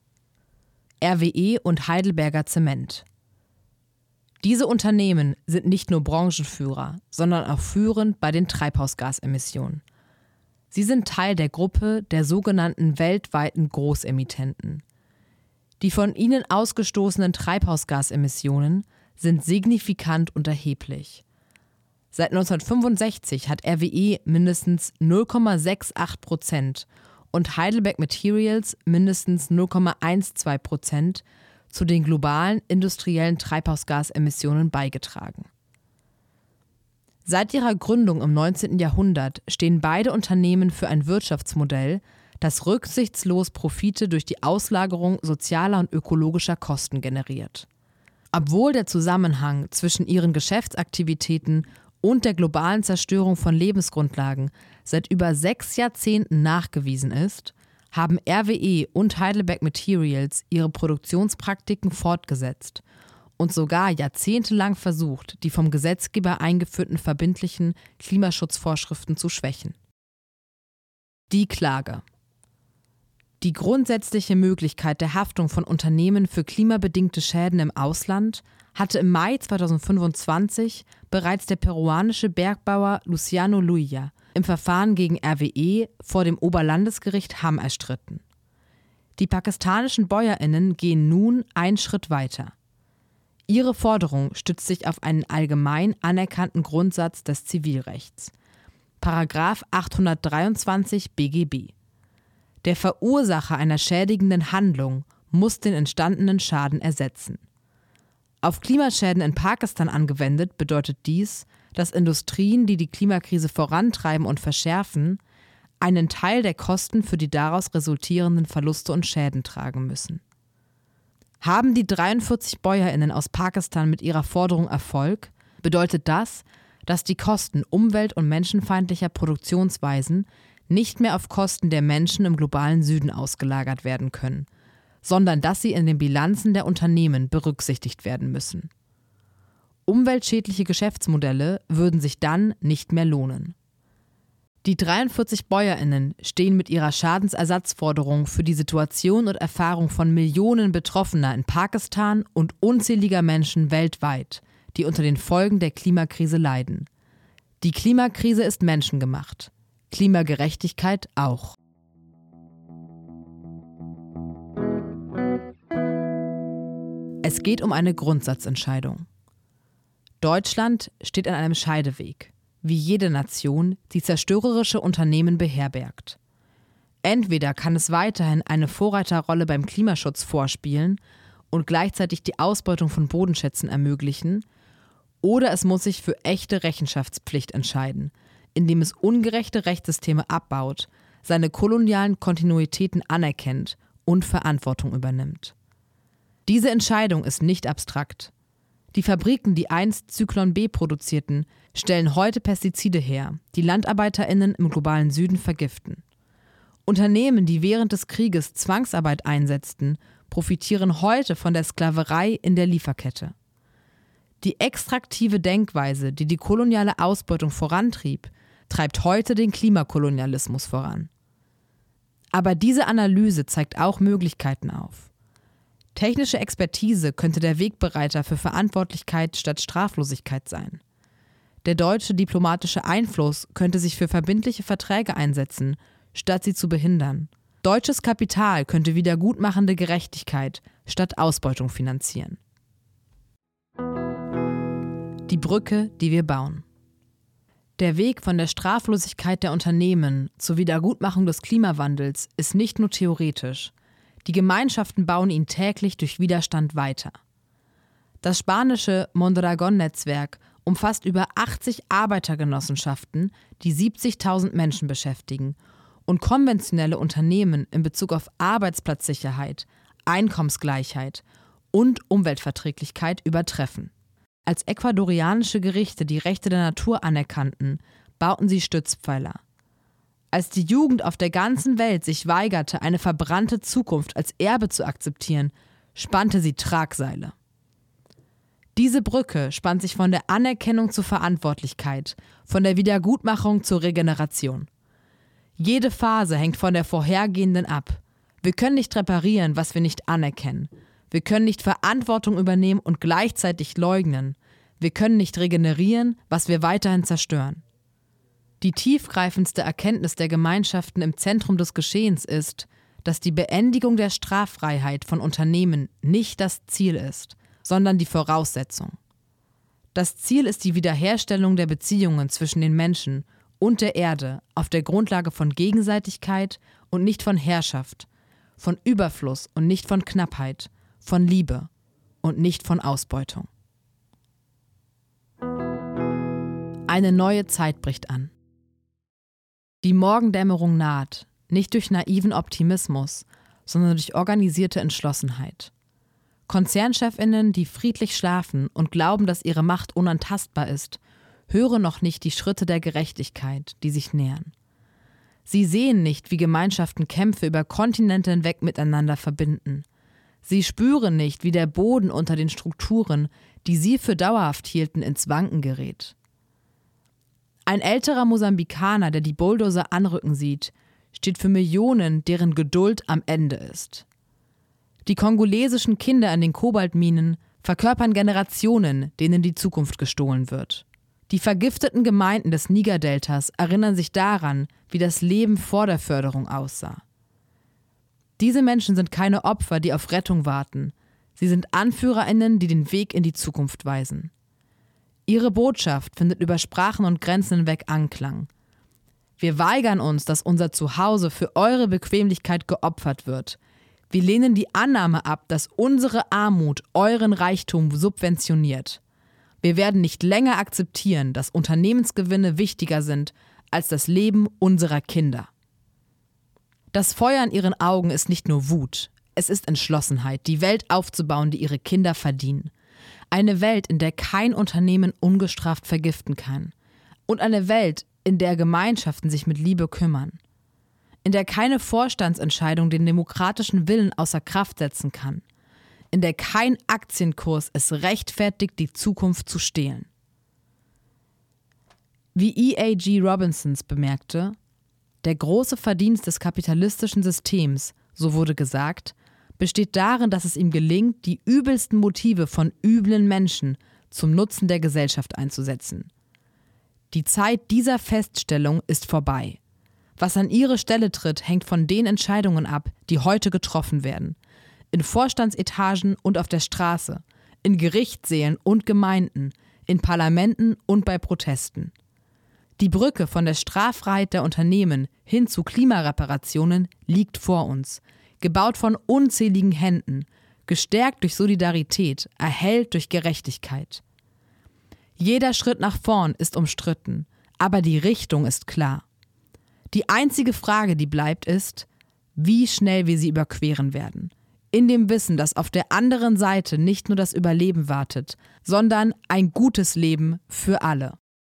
R W E und Heidelberger Zement. Diese Unternehmen sind nicht nur Branchenführer, sondern auch führend bei den Treibhausgasemissionen. Sie sind Teil der Gruppe der sogenannten weltweiten Großemittenten. Die von ihnen ausgestoßenen Treibhausgasemissionen sind signifikant und erheblich. Seit neunzehnhundertfünfundsechzig hat R W E mindestens null Komma achtundsechzig Prozent und Heidelberg Materials mindestens null Komma zwölf Prozent zu den globalen industriellen Treibhausgasemissionen beigetragen. Seit ihrer Gründung im neunzehnten Jahrhundert stehen beide Unternehmen für ein Wirtschaftsmodell, das rücksichtslos Profite durch die Auslagerung sozialer und ökologischer Kosten generiert. Obwohl der Zusammenhang zwischen ihren Geschäftsaktivitäten und der globalen Zerstörung von Lebensgrundlagen seit über sechs Jahrzehnten nachgewiesen ist, haben R W E und Heidelberg Materials ihre Produktionspraktiken fortgesetzt und sogar jahrzehntelang versucht, die vom Gesetzgeber eingeführten verbindlichen Klimaschutzvorschriften zu schwächen. Die Klage. Die grundsätzliche Möglichkeit der Haftung von Unternehmen für klimabedingte Schäden im Ausland hatte im Mai zweitausendfünfundzwanzig bereits der peruanische Bergbauer Luciano Luya im Verfahren gegen R W E vor dem Oberlandesgericht Hamm erstritten. Die pakistanischen BäuerInnen gehen nun einen Schritt weiter. Ihre Forderung stützt sich auf einen allgemein anerkannten Grundsatz des Zivilrechts, Paragraph achthundertdreiundzwanzig B G B. Der Verursacher einer schädigenden Handlung muss den entstandenen Schaden ersetzen. Auf Klimaschäden in Pakistan angewendet bedeutet dies, dass Industrien, die die Klimakrise vorantreiben und verschärfen, einen Teil der Kosten für die daraus resultierenden Verluste und Schäden tragen müssen. Haben die dreiundvierzig BäuerInnen aus Pakistan mit ihrer Forderung Erfolg, bedeutet das, dass die Kosten umwelt- und menschenfeindlicher Produktionsweisen nicht mehr auf Kosten der Menschen im globalen Süden ausgelagert werden können, sondern dass sie in den Bilanzen der Unternehmen berücksichtigt werden müssen. Umweltschädliche Geschäftsmodelle würden sich dann nicht mehr lohnen. Die dreiundvierzig BäuerInnen stehen mit ihrer Schadensersatzforderung für die Situation und Erfahrung von Millionen Betroffener in Pakistan und unzähliger Menschen weltweit, die unter den Folgen der Klimakrise leiden. Die Klimakrise ist menschengemacht. Klimagerechtigkeit auch. Es geht um eine Grundsatzentscheidung. Deutschland steht an einem Scheideweg, wie jede Nation, die zerstörerische Unternehmen beherbergt. Entweder kann es weiterhin eine Vorreiterrolle beim Klimaschutz vorspielen und gleichzeitig die Ausbeutung von Bodenschätzen ermöglichen, oder es muss sich für echte Rechenschaftspflicht entscheiden, indem es ungerechte Rechtssysteme abbaut, seine kolonialen Kontinuitäten anerkennt und Verantwortung übernimmt. Diese Entscheidung ist nicht abstrakt. Die Fabriken, die einst Zyklon B produzierten, stellen heute Pestizide her, die LandarbeiterInnen im globalen Süden vergiften. Unternehmen, die während des Krieges Zwangsarbeit einsetzten, profitieren heute von der Sklaverei in der Lieferkette. Die extraktive Denkweise, die die koloniale Ausbeutung vorantrieb, treibt heute den Klimakolonialismus voran. Aber diese Analyse zeigt auch Möglichkeiten auf. Technische Expertise könnte der Wegbereiter für Verantwortlichkeit statt Straflosigkeit sein. Der deutsche diplomatische Einfluss könnte sich für verbindliche Verträge einsetzen, statt sie zu behindern. Deutsches Kapital könnte wiedergutmachende Gerechtigkeit statt Ausbeutung finanzieren. Die Brücke, die wir bauen. Der Weg von der Straflosigkeit der Unternehmen zur Wiedergutmachung des Klimawandels ist nicht nur theoretisch. Die Gemeinschaften bauen ihn täglich durch Widerstand weiter. Das spanische Mondragón-Netzwerk umfasst über achtzig Arbeitergenossenschaften, die siebzigtausend Menschen beschäftigen und konventionelle Unternehmen in Bezug auf Arbeitsplatzsicherheit, Einkommensgleichheit und Umweltverträglichkeit übertreffen. Als ecuadorianische Gerichte die Rechte der Natur anerkannten, bauten sie Stützpfeiler. Als die Jugend auf der ganzen Welt sich weigerte, eine verbrannte Zukunft als Erbe zu akzeptieren, spannte sie Tragseile. Diese Brücke spannt sich von der Anerkennung zur Verantwortlichkeit, von der Wiedergutmachung zur Regeneration. Jede Phase hängt von der vorhergehenden ab. Wir können nicht reparieren, was wir nicht anerkennen. Wir können nicht Verantwortung übernehmen und gleichzeitig leugnen. Wir können nicht regenerieren, was wir weiterhin zerstören. Die tiefgreifendste Erkenntnis der Gemeinschaften im Zentrum des Geschehens ist, dass die Beendigung der Straffreiheit von Unternehmen nicht das Ziel ist, sondern die Voraussetzung. Das Ziel ist die Wiederherstellung der Beziehungen zwischen den Menschen und der Erde auf der Grundlage von Gegenseitigkeit und nicht von Herrschaft, von Überfluss und nicht von Knappheit, von Liebe und nicht von Ausbeutung. Eine neue Zeit bricht an. Die Morgendämmerung naht, nicht durch naiven Optimismus, sondern durch organisierte Entschlossenheit. KonzernchefInnen, die friedlich schlafen und glauben, dass ihre Macht unantastbar ist, hören noch nicht die Schritte der Gerechtigkeit, die sich nähern. Sie sehen nicht, wie Gemeinschaften Kämpfe über Kontinente hinweg miteinander verbinden. Sie spüren nicht, wie der Boden unter den Strukturen, die sie für dauerhaft hielten, ins Wanken gerät. Ein älterer Mosambikaner, der die Bulldozer anrücken sieht, steht für Millionen, deren Geduld am Ende ist. Die kongolesischen Kinder in den Kobaltminen verkörpern Generationen, denen die Zukunft gestohlen wird. Die vergifteten Gemeinden des Niger-Deltas erinnern sich daran, wie das Leben vor der Förderung aussah. Diese Menschen sind keine Opfer, die auf Rettung warten. Sie sind AnführerInnen, die den Weg in die Zukunft weisen. Ihre Botschaft findet über Sprachen und Grenzen hinweg Anklang. Wir weigern uns, dass unser Zuhause für eure Bequemlichkeit geopfert wird. Wir lehnen die Annahme ab, dass unsere Armut euren Reichtum subventioniert. Wir werden nicht länger akzeptieren, dass Unternehmensgewinne wichtiger sind als das Leben unserer Kinder. Das Feuer in ihren Augen ist nicht nur Wut, es ist Entschlossenheit, die Welt aufzubauen, die ihre Kinder verdienen. Eine Welt, in der kein Unternehmen ungestraft vergiften kann. Und eine Welt, in der Gemeinschaften sich mit Liebe kümmern. In der keine Vorstandsentscheidung den demokratischen Willen außer Kraft setzen kann. In der kein Aktienkurs es rechtfertigt, die Zukunft zu stehlen. Wie E A G Robinsons bemerkte, der große Verdienst des kapitalistischen Systems, so wurde gesagt, besteht darin, dass es ihm gelingt, die übelsten Motive von üblen Menschen zum Nutzen der Gesellschaft einzusetzen. Die Zeit dieser Feststellung ist vorbei. Was an ihre Stelle tritt, hängt von den Entscheidungen ab, die heute getroffen werden. In Vorstandsetagen und auf der Straße, in Gerichtssälen und Gemeinden, in Parlamenten und bei Protesten. Die Brücke von der Straffreiheit der Unternehmen hin zu Klimareparationen liegt vor uns, gebaut von unzähligen Händen, gestärkt durch Solidarität, erhellt durch Gerechtigkeit. Jeder Schritt nach vorn ist umstritten, aber die Richtung ist klar. Die einzige Frage, die bleibt, ist, wie schnell wir sie überqueren werden. in dem Wissen, dass auf der anderen Seite nicht nur das Überleben wartet, sondern ein gutes Leben für alle.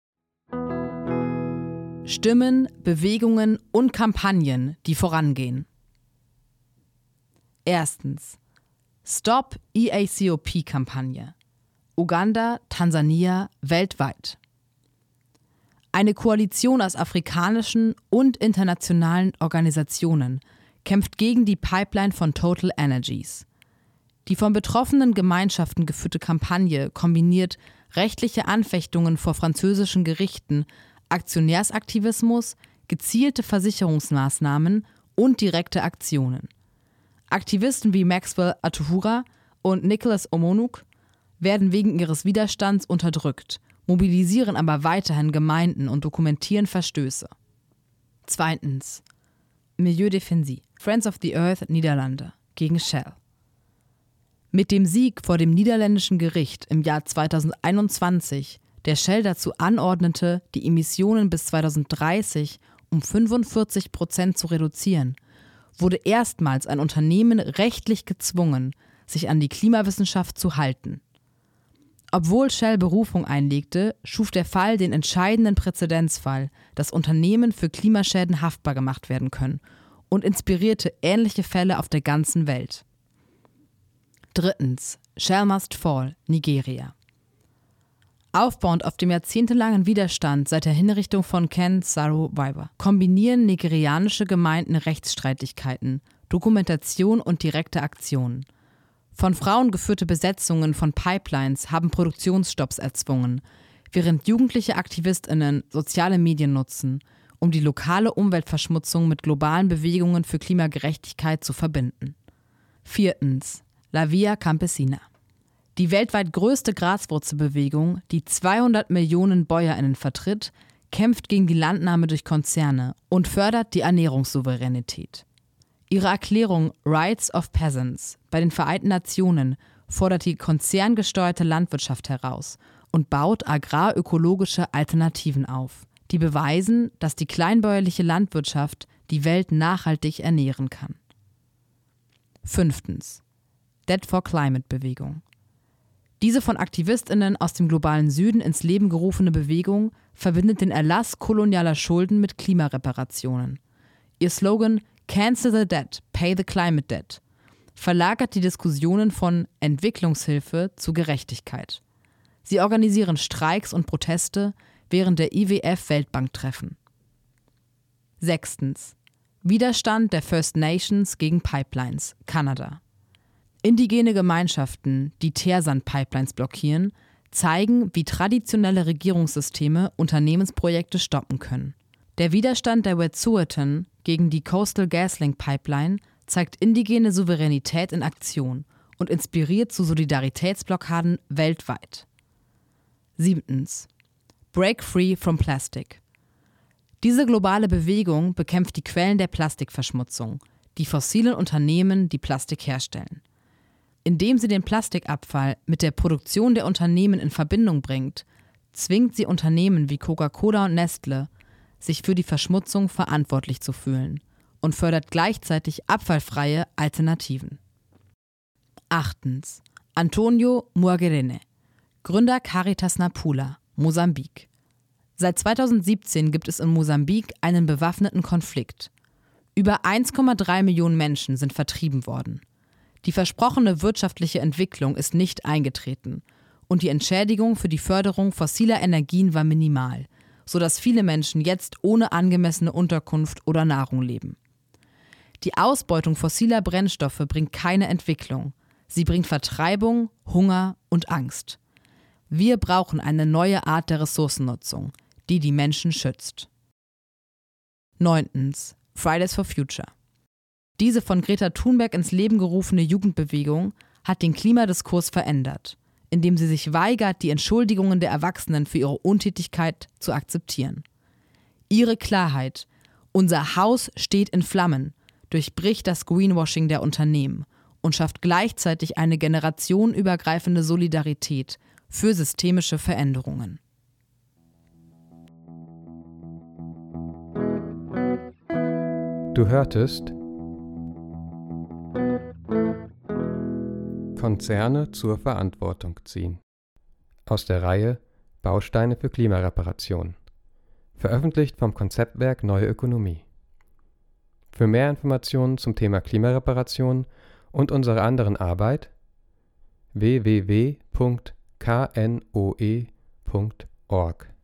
Stimmen, Bewegungen und Kampagnen, die vorangehen. Erstens. Stop E A C O P-Kampagne. Uganda, Tansania, weltweit. Eine Koalition aus afrikanischen und internationalen Organisationen kämpft gegen die Pipeline von Total Energies. Die von betroffenen Gemeinschaften geführte Kampagne kombiniert rechtliche Anfechtungen vor französischen Gerichten, Aktionärsaktivismus, gezielte Versicherungsmaßnahmen und direkte Aktionen. Aktivisten wie Maxwell Atuhura und Nicholas Omonuk werden wegen ihres Widerstands unterdrückt, mobilisieren aber weiterhin Gemeinden und dokumentieren Verstöße. Zweitens. Milieu Défendu, Friends of the Earth, Niederlande, gegen Shell. Mit dem Sieg vor dem niederländischen Gericht im Jahr zweitausendeinundzwanzig, der Shell dazu anordnete, die Emissionen bis zweitausenddreißig um fünfundvierzig Prozent zu reduzieren, wurde erstmals ein Unternehmen rechtlich gezwungen, sich an die Klimawissenschaft zu halten. Obwohl Shell Berufung einlegte, schuf der Fall den entscheidenden Präzedenzfall, dass Unternehmen für Klimaschäden haftbar gemacht werden können, und inspirierte ähnliche Fälle auf der ganzen Welt. Drittens. Shell Must Fall, Nigeria. Aufbauend auf dem jahrzehntelangen Widerstand seit der Hinrichtung von Ken Saro-Wiwa kombinieren nigerianische Gemeinden Rechtsstreitigkeiten, Dokumentation und direkte Aktionen. Von Frauen geführte Besetzungen von Pipelines haben Produktionsstopps erzwungen, während jugendliche AktivistInnen soziale Medien nutzen, um die lokale Umweltverschmutzung mit globalen Bewegungen für Klimagerechtigkeit zu verbinden. Viertens. La Via Campesina. Die weltweit größte Graswurzelbewegung, die zweihundert Millionen BäuerInnen vertritt, kämpft gegen die Landnahme durch Konzerne und fördert die Ernährungssouveränität. Ihre Erklärung Rights of Peasants bei den Vereinten Nationen fordert die konzerngesteuerte Landwirtschaft heraus und baut agrarökologische Alternativen auf, die beweisen, dass die kleinbäuerliche Landwirtschaft die Welt nachhaltig ernähren kann. Fünftens. Debt for Climate-Bewegung. Diese von AktivistInnen aus dem globalen Süden ins Leben gerufene Bewegung verbindet den Erlass kolonialer Schulden mit Klimareparationen. Ihr Slogan Cancel the Debt, Pay the Climate Debt verlagert die Diskussionen von Entwicklungshilfe zu Gerechtigkeit. Sie organisieren Streiks und Proteste während der I W F-Weltbanktreffen. Sechstens. Widerstand der First Nations gegen Pipelines, Kanada. Indigene Gemeinschaften, die Teersand-Pipelines blockieren, zeigen, wie traditionelle Regierungssysteme Unternehmensprojekte stoppen können. Der Widerstand der Wet'suwet'en gegen die Coastal GasLink Pipeline zeigt indigene Souveränität in Aktion und inspiriert zu Solidaritätsblockaden weltweit. Siebtens. Break Free from Plastic. Diese globale Bewegung bekämpft die Quellen der Plastikverschmutzung, die fossilen Unternehmen, die Plastik herstellen. Indem sie den Plastikabfall mit der Produktion der Unternehmen in Verbindung bringt, zwingt sie Unternehmen wie Coca-Cola und Nestle, sich für die Verschmutzung verantwortlich zu fühlen und fördert gleichzeitig abfallfreie Alternativen. Achtens. Antonio Muagerene, Gründer Caritas Nampula, Mosambik. Seit zweitausendsiebzehn gibt es in Mosambik einen bewaffneten Konflikt. Über eins Komma drei Millionen Menschen sind vertrieben worden. Die versprochene wirtschaftliche Entwicklung ist nicht eingetreten und die Entschädigung für die Förderung fossiler Energien war minimal, sodass viele Menschen jetzt ohne angemessene Unterkunft oder Nahrung leben. Die Ausbeutung fossiler Brennstoffe bringt keine Entwicklung. Sie bringt Vertreibung, Hunger und Angst. Wir brauchen eine neue Art der Ressourcennutzung, die die Menschen schützt. Neuntens. Fridays for Future. Diese von Greta Thunberg ins Leben gerufene Jugendbewegung hat den Klimadiskurs verändert, indem sie sich weigert, die Entschuldigungen der Erwachsenen für ihre Untätigkeit zu akzeptieren. Ihre Klarheit, unser Haus steht in Flammen, durchbricht das Greenwashing der Unternehmen und schafft gleichzeitig eine generationenübergreifende Solidarität für systemische Veränderungen. Du hörtest Konzerne zur Verantwortung ziehen. Aus der Reihe Bausteine für Klimareparation. Veröffentlicht vom Konzeptwerk Neue Ökonomie. Für mehr Informationen zum Thema Klimareparation und unsere anderen Arbeit w w w punkt k n o e punkt org